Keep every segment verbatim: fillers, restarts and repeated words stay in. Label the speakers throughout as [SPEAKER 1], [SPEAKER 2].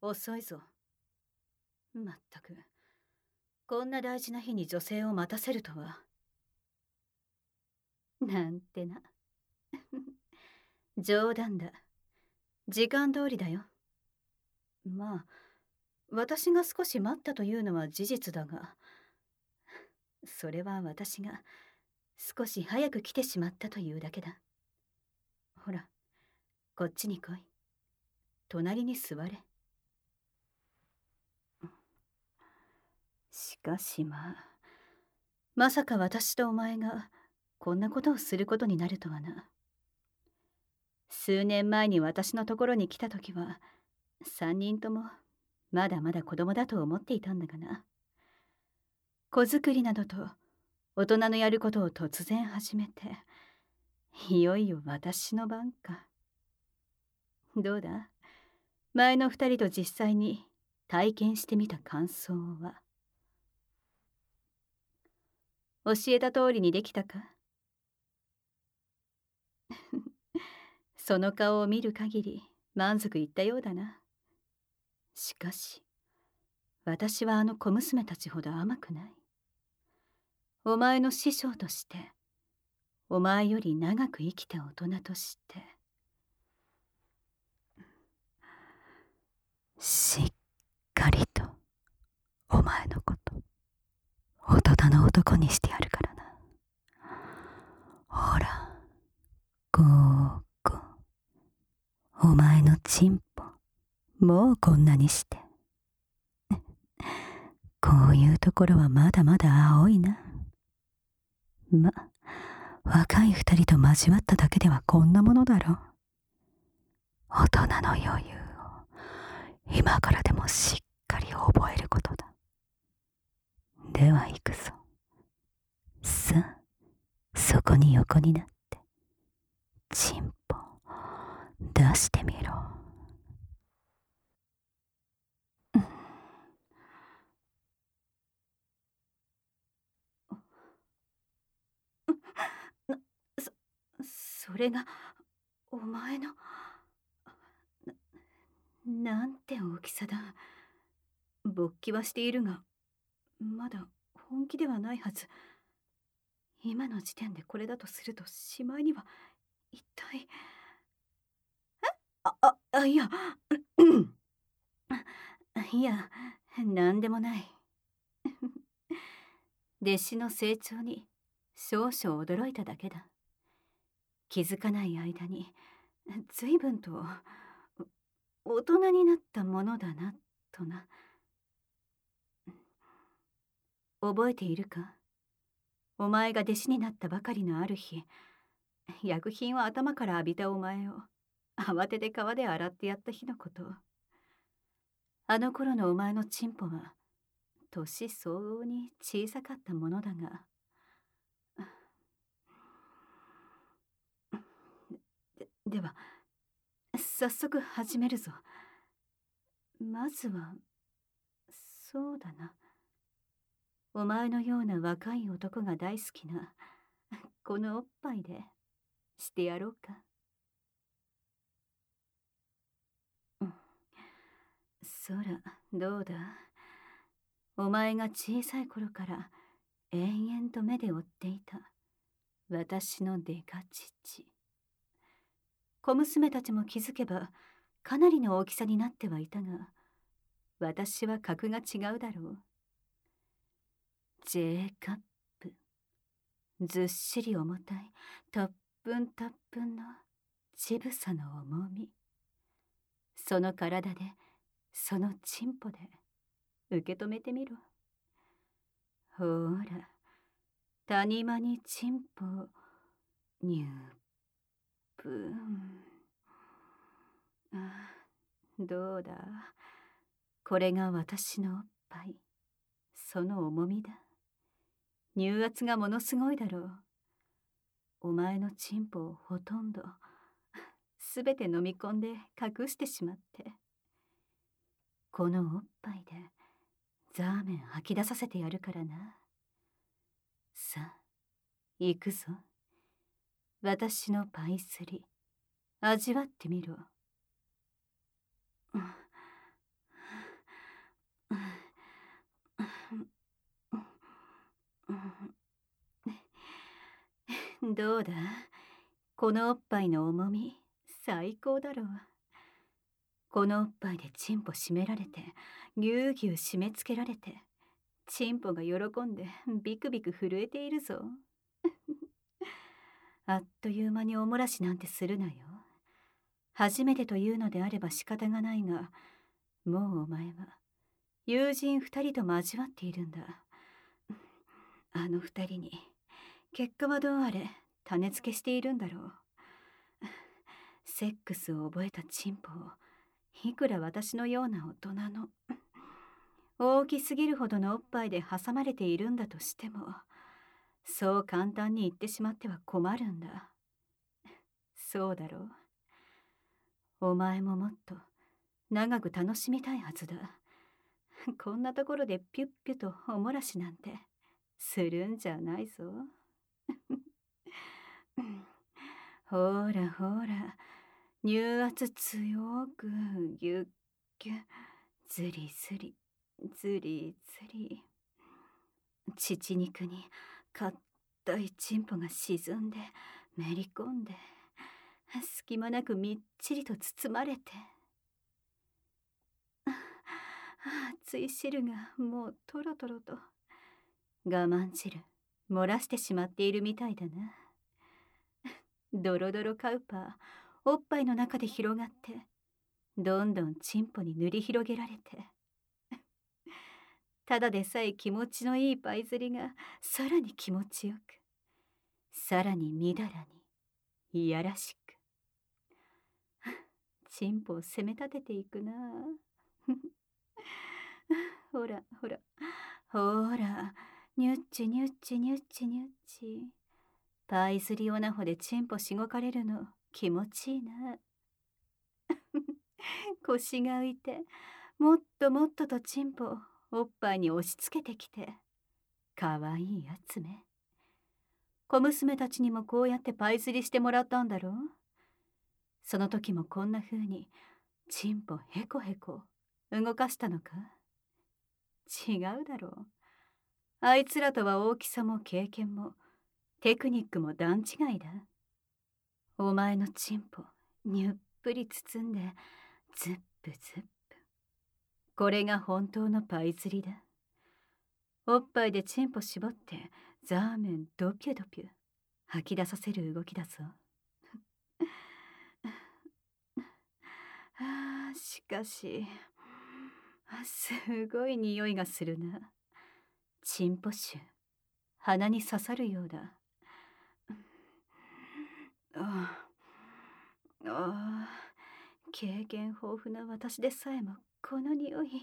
[SPEAKER 1] 遅いぞ。まったく、こんな大事な日に女性を待たせるとは。なんてな。冗談だ。時間通りだよ。まあ、私が少し待ったというのは事実だが、それは私が少し早く来てしまったというだけだ。ほら、こっちに来い。隣に座れ。しかしまあ、まさか私とお前がこんなことをすることになるとはな。数年前に私のところに来た時は、三人ともまだまだ子供だと思っていたんだがな。子作りなどと大人のやることを突然始めて、いよいよ私の番か。どうだ、前の二人と実際に体験してみた感想は。教えた通りにできたか？その顔を見る限り満足いったようだな。しかし、私はあの小娘たちほど甘くない。お前の師匠として、お前より長く生きた大人として、しっかりとお前のこと大人の男にしてやるからな。ほら、こうこお前のチンポもうこんなにして、こういうところはまだまだ青いな。ま、若い二人と交わっただけではこんなものだろう。大人の余裕を今からでもしっかり覚えることだ。では行くぞ。さあ、そこに横になってチンポ出してみろ。な、そ、それがお前の、な、なんて大きさだ。勃起はしているが、まだ本気ではないはず。今の時点でこれだとするとしまいには一体。あ、あ、あ、いや、いや、なんでもない。弟子の成長に少々驚いただけだ。気づかない間に随分と大人になったものだなとな。覚えているか？お前が弟子になったばかりのある日、薬品を頭から浴びたお前を慌てて川で洗ってやった日のこと。あの頃のお前のチンポは年相応に小さかったものだが、で、では早速始めるぞ。まずは、そうだな、お前のような若い男が大好きなこのおっぱいでしてやろうか。うん、そら、どうだ、お前が小さい頃から延々と目で追っていた私のデカ乳。小娘たちも気づけばかなりの大きさになってはいたが、私は格が違うだろう。J カップ、ずっしり重たいたっぷんたっぷんの乳房の重み、その体でそのチンポで受け止めてみろ。ほら、谷間にチンポニュープン。あ、どうだ、これが私のおっぱい、その重みだ。乳圧がものすごいだろう。お前のチンポをほとんどすべて飲み込んで隠してしまって、このおっぱいでザーメン吐き出させてやるからな。さあ、行くぞ。私のパイスリ、味わってみろ。 うん、どうだ、このおっぱいの重み最高だろう。このおっぱいでチンポ締められて、ぎゅうぎゅう締め付けられて、チンポが喜んでビクビク震えているぞ。あっという間におもらしなんてするなよ。初めてというのであれば仕方がないが、もうお前は友人二人と交わっているんだ。あの二人に結果はどうあれ種付けしているんだろう。セックスを覚えたチンポをいくら私のような大人の大きすぎるほどのおっぱいで挟まれているんだとしても、そう簡単に言ってしまっては困るんだ。そうだろう。お前ももっと長く楽しみたいはずだ。こんなところでピュッピュとおもらしなんてするんじゃないぞ。ほらほら、乳圧強くぎゅっぎゅっ、ずりずりずりずり、乳肉に硬いチンポが沈んでめり込んで、隙間なくみっちりと包まれて、熱い汁がもうトロトロと我慢汁漏らしてしまっているみたいだな。ドロドロカウパーおっぱいの中で広がって、どんどんチンポに塗り広げられて、ただでさえ気持ちのいいパイ釣りがさらに気持ちよく、さらにみだらにいやらしく、チンポを攻め立てていくな。ほらほらほら、ニュッチニュッチニュッチニュッチ、パイ釣りオナホでチンポしごかれるの気持ちいいな。腰が浮いて、もっともっととチンポをおっぱいに押し付けてきて、かわいいやつめ。小娘たちにもこうやってパイ釣りしてもらったんだろう。その時もこんな風にチンポヘコヘコ動かしたのか。違うだろう。あいつらとは大きさも経験もテクニックも段違いだ。お前のチンポにゅっぷり包んでズップズップ、これが本当のパイ釣りだ。おっぱいでチンポ絞ってザーメンドピュドピュ吐き出させる動きだぞ。あー、しかしすごい匂いがするな。チンポ臭、鼻に刺さるようだ。ああ、経験豊富な私でさえもこの匂い。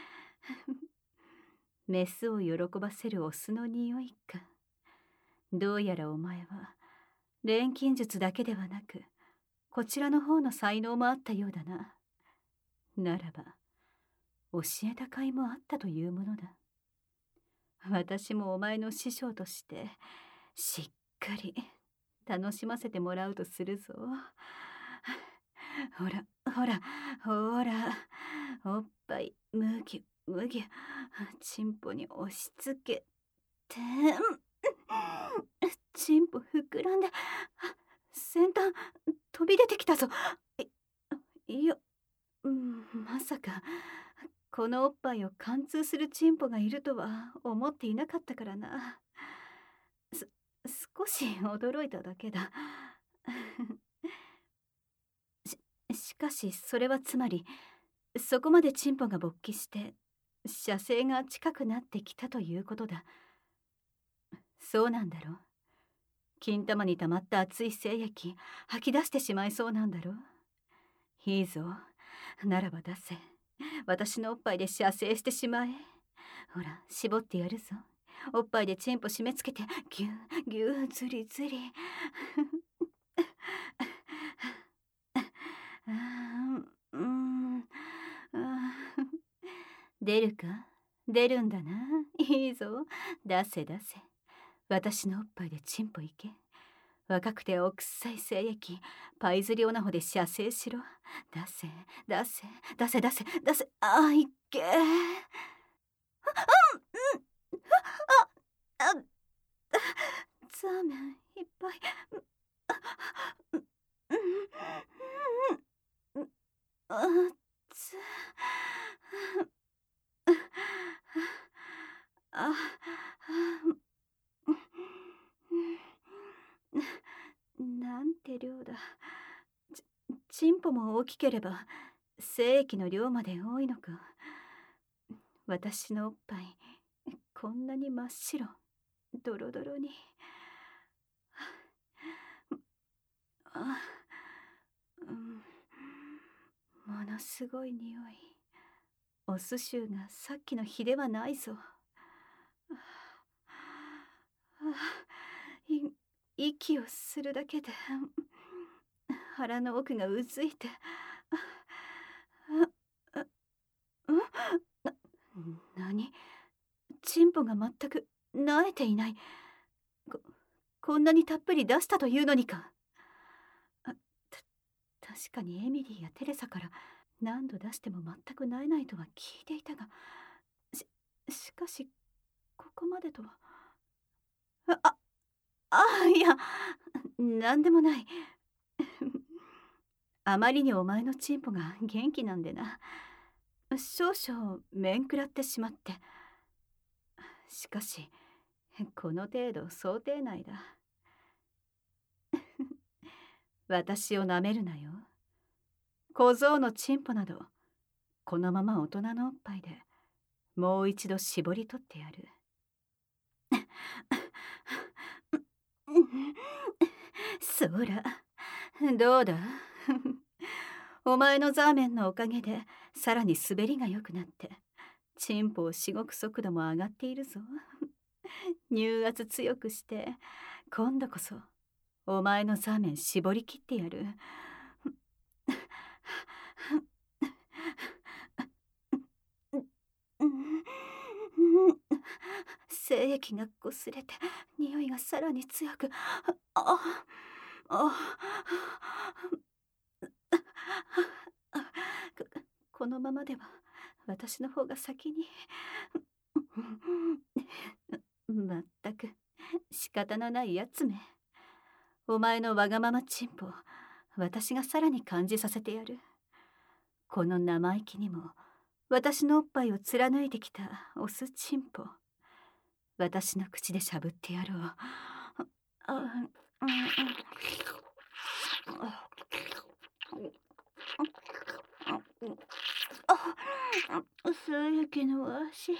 [SPEAKER 1] メスを喜ばせるオスの匂いか。どうやらお前は錬金術だけではなく、こちらの方の才能もあったようだな。ならば教えた甲斐もあったというものだ。私もお前の師匠としてしっかり楽しませてもらうとするぞ。ほらほらほら、おっぱいむぎゅむぎゅチンポに押し付けて、チンポ膨らんで先端飛び出てきたぞ。いいや、うん、まさかこのおっぱいを貫通するチンポがいるとは思っていなかったからな。す少し驚いただけだ。ししかしそれはつまり、そこまでチンポが勃起して射精が近くなってきたということだ。そうなんだろう。金玉に溜まった熱い精液吐き出してしまいそうなんだろう。いいぞ、ならば出せ。私のおっぱいで射精してしまえ。ほら絞ってやるぞ。おっぱいでチンポ締め付けてギューギューズリズリ。うん、あ出るか、出るんだな。いいぞ、出せ出せ。私のおっぱいでチンポいけ。若くてお臭い精液パイズリオナホで射精しろ。出せ出せ出せ出せ出せ。あ、いっけー。あ、うん、あ、あ、 ザーメンいっぱい。あつあなんて量だ。ちチンポも大きければ精液の量まで多いのか。私のおっぱいこんなに真っ白、ドロドロに。あ、うん、ものすごい匂い。お寿司がさっきの日ではないぞ。い息をするだけで腹の奥がうずいて、な、何、チンポが全く慣れていない。こ、こんなにたっぷり出したというのにか。あ、た、確かにエミリーやテレサから何度出しても全く慣れないとは聞いていたが、し、しかし、ここまでとは。あ、あ、あ、いや、なんでもない。あまりにお前のチンポが元気なんでな。少々面食らってしまって。しかし、この程度想定内だ。私をなめるなよ。小僧のチンポなど、このまま大人のおっぱいでもう一度絞り取ってやる。そら、どうだ。お前のザーメンのおかげでさらに滑りが良くなって、チンポをしごく速度も上がっているぞ。乳圧強くして、今度こそお前のザーメン絞り切ってやる。精液が擦れて匂いがさらに強く、ああここのままでは私の方が先に。まったく仕方のないやつめ。お前のわがままチンポ、私がさらに感じさせてやる。この生意気にも私のおっぱいを貫いてきたオスチンポ、私の口でしゃぶってやろう。あ、精液の足。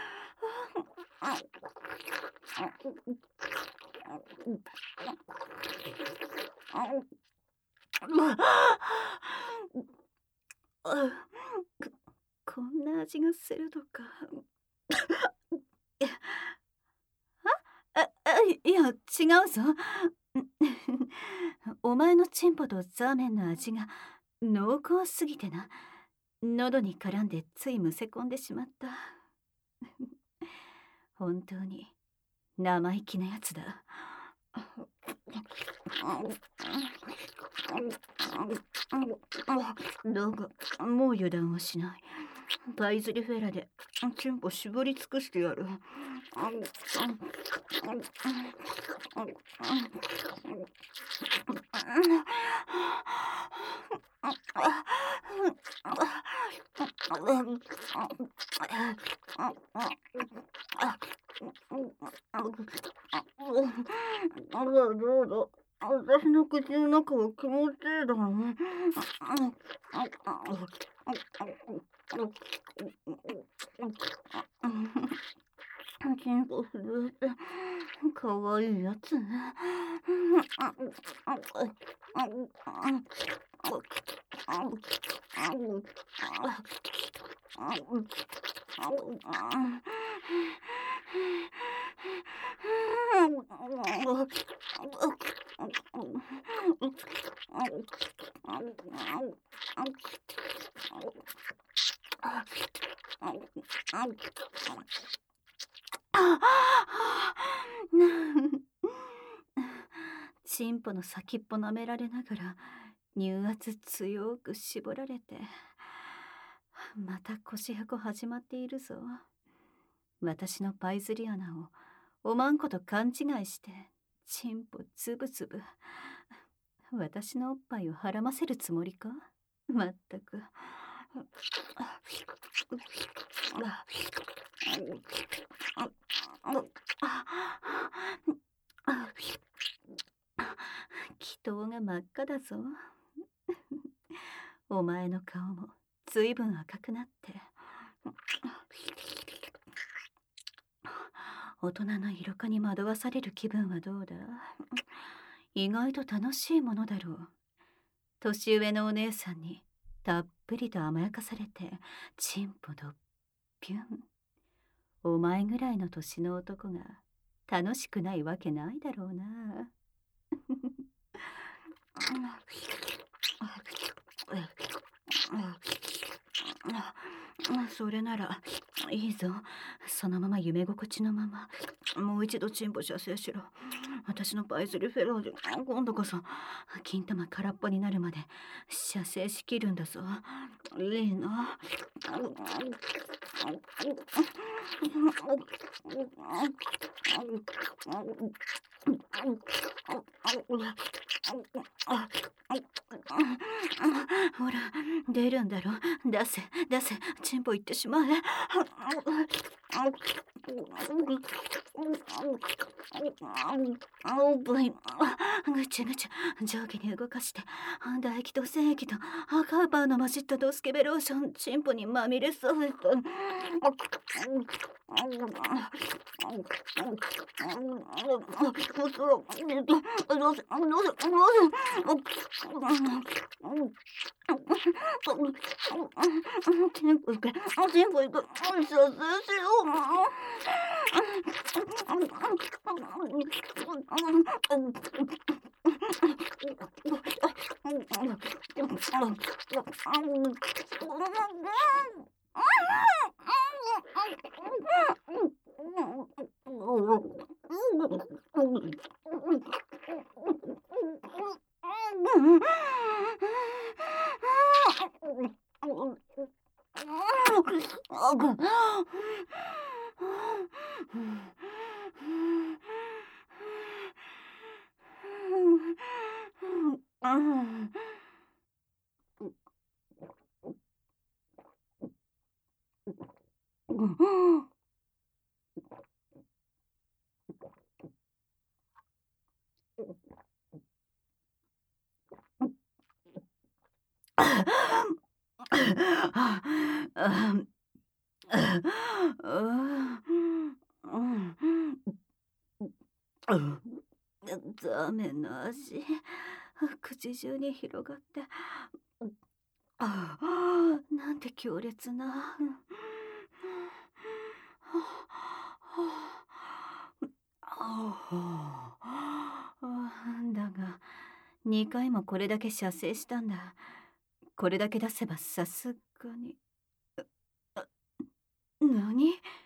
[SPEAKER 1] こ、こんな味がするのか。あ、あ、あ、いや、違うぞ。お前のチンポとザーメンの味が濃厚すぎてな。喉に絡んでついむせ込んでしまった。本当に生意気なやつだ。だがもう油断はしない。パイズリフェラでチンポ絞り尽くしてやる。あらどうだ。私の口の中は気持ちいいだろう。チンポ震えてかわいいやつね。チンポの先っぽ舐められながら乳圧強く絞られて、また腰箱始まっているぞ。私のパイズリ穴をおまんこと勘違いしてチンポつぶつぶ。私のおっぱいをはらませるつもりか。まったく。祈祷が真っ赤だぞ。お前の顔もずいぶん赤くなって。大人の色気に惑わされる気分はどうだ。意外と楽しいものだろう。年上のお姉さんにたっぷりと甘やかされて、チンポドッピュン。お前ぐらいの年の男が楽しくないわけないだろうな。それならいいぞ。そのまま夢心地のままもう一度チンポ射精しろ。私のパイズリフェローで今度こそ金玉空っぽになるまで射精しきるんだぞ。いいな。ほら出るんだろ。出せ出せ、チンポいってしまえ。ぐちゃぐちゃ上下に動かして唾液と精液とカーパーの混じったドスケベローションチンポにまみれそうです。チンポ行け、チンポ行く、射精しよザーメンの味口中に広がって、ああ、なんて強烈な。だがにかいもこれだけ射精したんだ。これだけ出せばさすがに。何？